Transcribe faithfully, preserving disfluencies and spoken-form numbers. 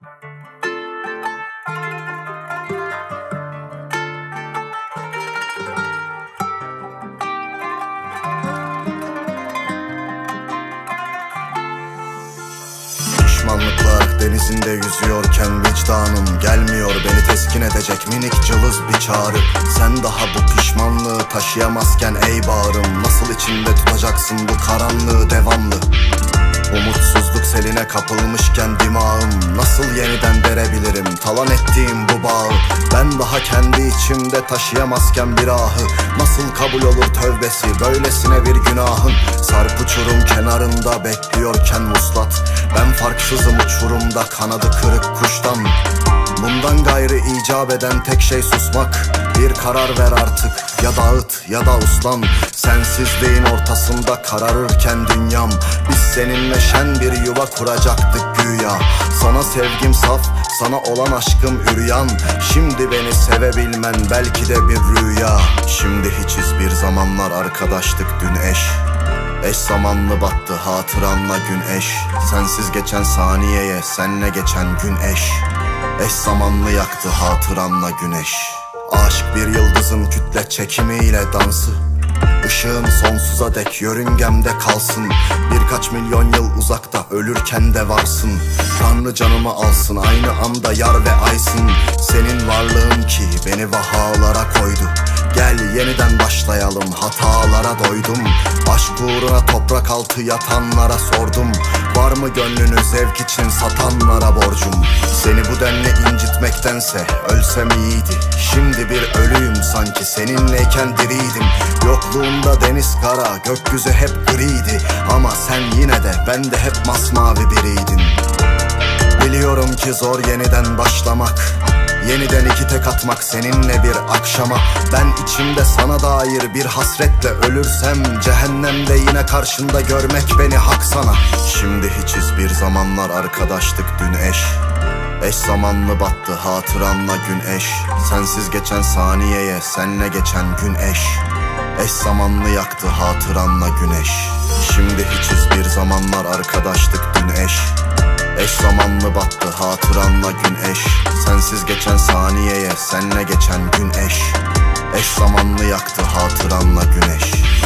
Pişmanlıklar denizinde yüzüyorken vicdanım gelmiyor beni teskin edecek minik cılız bir çağrı. Sen daha bu pişmanlığı taşıyamazken ey bağrım, nasıl içinde tutacaksın bu karanlığı devamlı? Umutsuzluk seline kapılmışken dimağım, nasıl yeniden derebilirim talan ettiğim bu bağı? Ben daha kendi içimde taşıyamazken bir ahı, nasıl kabul olur tövbesi böylesine bir günahın? Sarp uçurum kenarında bekliyorken vuslat, ben farksızım uçurumda kanadı kırık kuştan. Bundan gayrı icap eden tek şey susmak. Bir karar ver artık, ya dağıt ya da uslan. Sensizliğin ortasında kararırken dünyam, biz seninle şen bir yuva kuracaktık güya. Sana sevgim saf, sana olan aşkım üryan. Şimdi beni sevebilmen belki de bir rüya. Şimdi hiçiz, bir zamanlar arkadaştık dün eş. Eş zamanlı battı hatıranla gün eş. Sensiz geçen saniyeye senle geçen gün eş. Eş zamanlı yaktı hatıranla güneş. Aşk bir yıldızın kütle çekimiyle dansı. Işığın sonsuza dek yörüngemde kalsın. Birkaç milyon yıl uzakta ölürken de varsın. Tanrı canımı alsın, aynı anda yar ve aysın. Senin varlığın ki beni vahalara koydu. Gel yeniden başlayalım, hatalara doydum. Aşk uğruna toprak altı yatanlara sordum. Var mı gönlünü zevk için satanlara borcum? Seni bu denli incitmektense ölsem iyiydi. Şimdi bir ölüyüm sanki, seninleyken diriydim. Yokluğunda deniz kara, gökyüzü hep griydi. Ama sen yine de, ben de hep masmavi biriydin. Biliyorum ki zor yeniden başlamak, yeniden iki tek atmak seninle bir akşama. Ben içimde sana dair bir hasretle ölürsem, cehennemde yine karşında görmek beni hak sana. Şimdi hiçiz, bir zamanlar arkadaştık dün eş. Eş zamanlı battı hatıranla gün eş. Sensiz geçen saniyeye senle geçen gün eş. Eş zamanlı yaktı hatıranla güneş. Şimdi hiçiz, bir zamanlar arkadaştık dün eş. Eş zamanlı battı hatıranla gün eş. Sensiz geçen saniyeye senle geçen gün eş. Eş zamanlı yaktı hatıranla güneş.